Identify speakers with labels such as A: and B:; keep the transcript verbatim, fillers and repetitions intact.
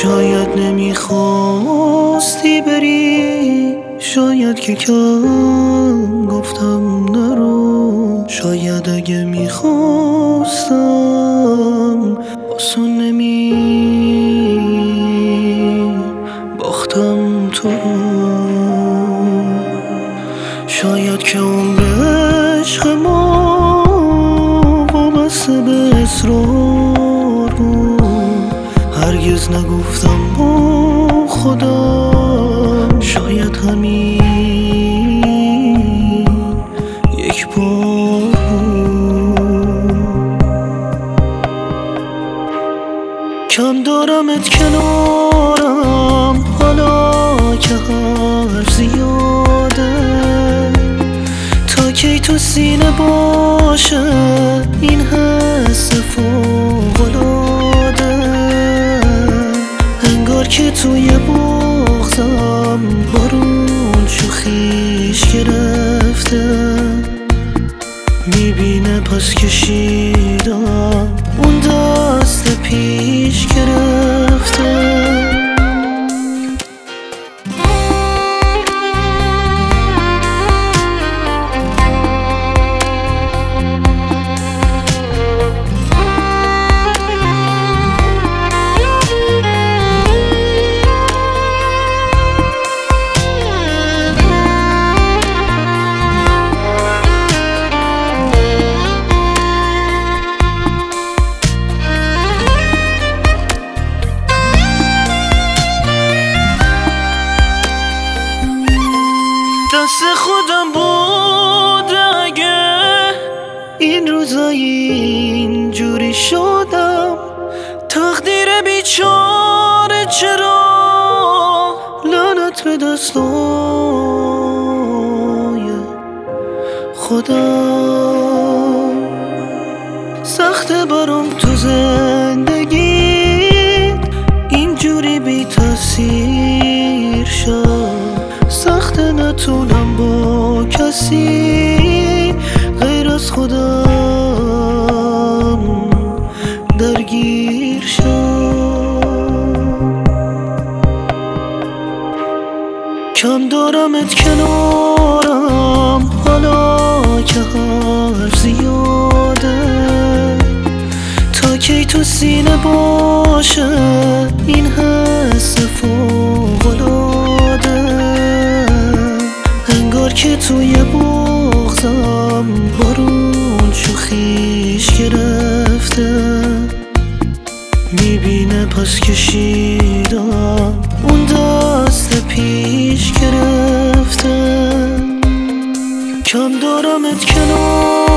A: شاید نمیخواستی بری، شاید که کم گفتم نرو، شاید اگه میخواستم آسون نمی باختم تو رو. شاید که عمر عشق ما وابسته به اصرار بود، هرگز نگفتم با خودم شاید همین یک بار بود. کم دارمت کنارم حالا که حرف زیاده، تا کی تو سینه باشه این حس فوق‌العاده، انگار که توی بغضم بارون شوخیش گرفته، میبینه پس کشیدم اون دست پیش گرفته. دست خودم بود اگه این روزایی اینجوری شدم، تقدیر بیچاره چرا لعنت به دستای خودم. سخته برام تو زندگی اینجوری بی تاثیر شد، سخته نتونم با کسی غیر از خودم درگیر شم. کم دارمت کنارم حالا که حرف زیاده، تا کی تو سینه باشه این حس فوق‌العاده، انگار که توی بغضم بارون شوخیش گرفته، میبینه پس کشیدم اون دست پیش گرفته. کم دارمت کنار